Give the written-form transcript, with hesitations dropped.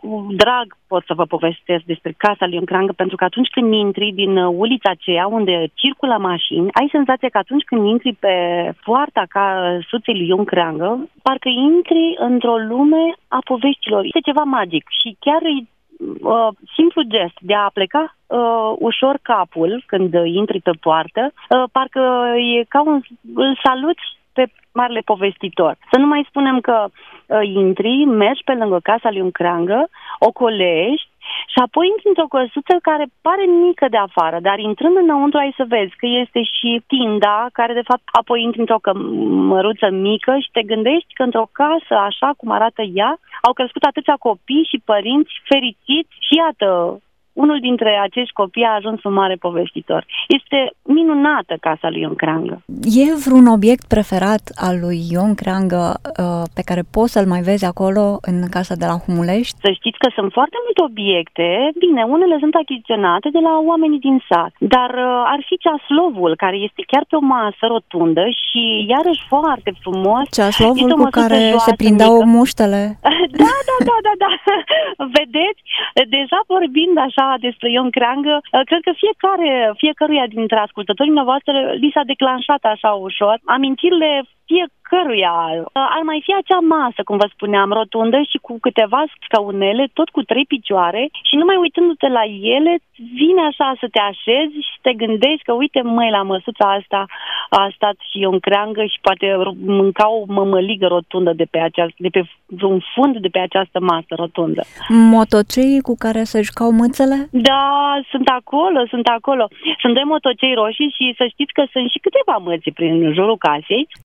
cu drag pot să vă povestesc despre casa lui Ion Creangă, pentru că atunci când intri din ulița aceea unde circulă mașini, ai senzația că atunci când intri pe poarta căsuței lui Ion Creangă, parcă intri într-o lume a poveștilor. Este ceva magic și chiar simplu gest de a pleca ușor capul când intri pe poartă, parcă e ca îl saluți pe marele povestitor. Să nu mai spunem că intri, mergi pe lângă casa lui Ion Creangă, o colești și apoi intri într-o căsuță care pare mică de afară, dar intrând înăuntru ai să vezi că este și tinda, care de fapt apoi intri într-o cămăruță mică și te gândești că într-o casă așa cum arată ea, au crescut atâția copii și părinți fericiți și iată, unul dintre acești copii a ajuns un mare povestitor. Este minunată casa lui Ion Creangă. E vreun obiect preferat al lui Ion Creangă pe care poți să-l mai vezi acolo în casa de la Humulești? Să știți că sunt foarte multe obiecte. Bine, unele sunt achiziționate de la oamenii din sat, dar ar fi ceaslovul, care este chiar pe o masă rotundă și iarăși foarte frumos. Ceaslovul cu care se prindeau muștele? Da. Vedeți? Deja vorbind așa despre Ion Creangă, cred că fiecăruia dintre ascultătorii noastre li s-a declanșat așa ușor amintirile fiecăruia. Ar mai fi acea masă, cum vă spuneam, rotundă și cu câteva scaunele, tot cu 3 picioare și numai uitându-te la ele, vine așa să te așezi și te gândești că uite, măi, la măsuța asta a stat și Ion Creangă și poate mânca o mămăligă rotundă de pe un fund de pe această masă rotundă. Motoceii cu care se jucau mâțele? Da, sunt acolo. Sunt 2 motocei roșii și să știți că sunt și câteva măți prin jurul casei.